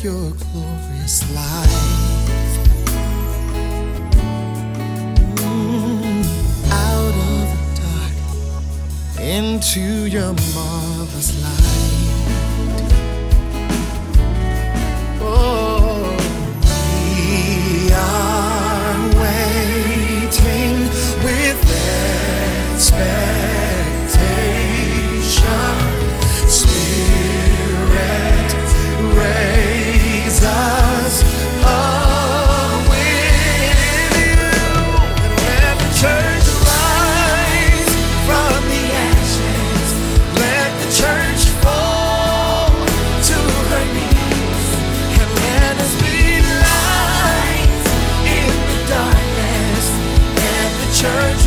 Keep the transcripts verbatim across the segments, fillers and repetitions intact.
your glorious light. Mm, out of the dark into your marvelous light. Oh, we are waiting with expectation. Spirit, raise us up with you, and let the church rise from the ashes. Let the church fall to her knees, and let us be light in the darkness. Let the church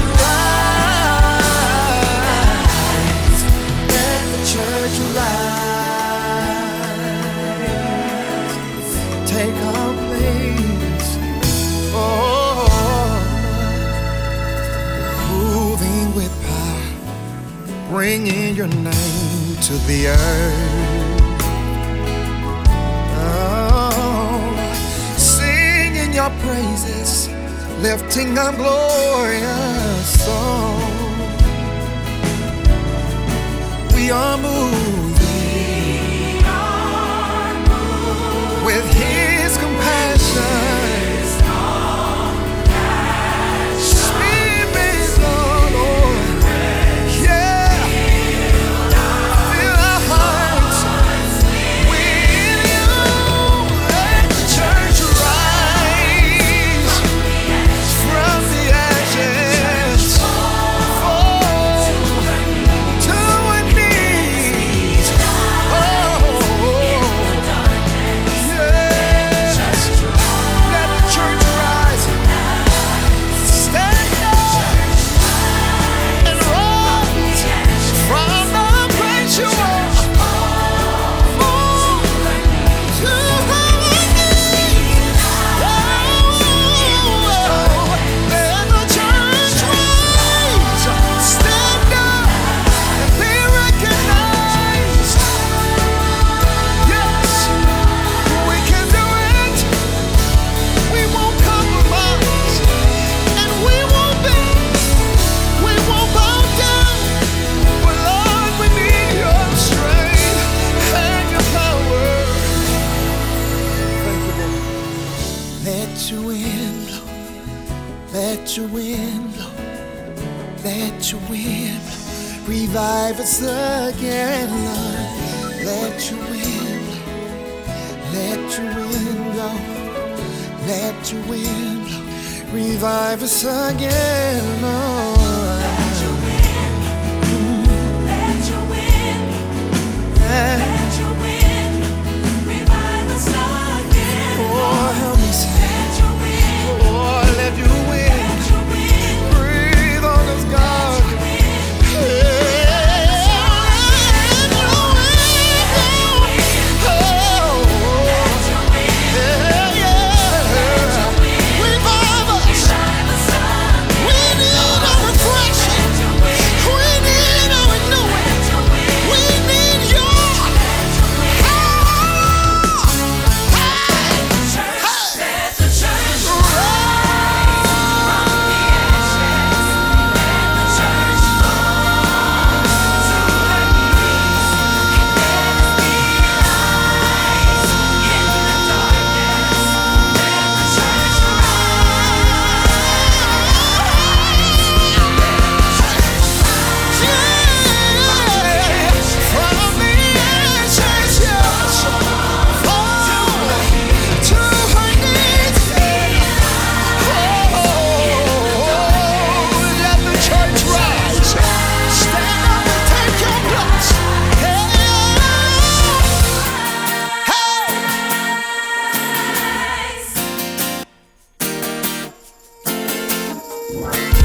rise. Let the church rise. Take our place. Oh, moving with power, bringing your name to the earth. Oh, singing your praises, lifting up glorious song. We are moving with His compassion. Spirit, Lord, yeah, fill our hearts with you. Let the church rise from the ashes, fall to her knees. Oh, yes. Let the church rise. Stand up and rise from the place you are. Fall to her knees. Oh, let the church rise. Stand up and be recognized. Yes, we can do it. We won't compromise, and we won't bend. We won't bow down. But Lord, we need your strength and your power. Thank you, Lord. Let your wind blow. Let your wind blow. Let your wind blow. Revive us again, Lord. Let your wind blow. Let your wind blow. Let your wind blow. Revive us again, Lord. Let your wind blow. Let your wind blow. Let your wind blow. Revive us again. Oh, help me say. Let your wind blow. Oh, let your wind. Let your wind blow. Breathe on us, God. Let your wind blow. Let your wind blow. Oh, let your wind blow. Yeah, yeah. Revive us. We need a refreshing. We need a renewing. We need your. Let the church rise from the ashes. Let the church fall to her knees. Let us be light in the darkness. Let the church rise. From the ashes, yes. Fall to her knees. Oh, let the church rise. Stand up and take your place. Hey, hey.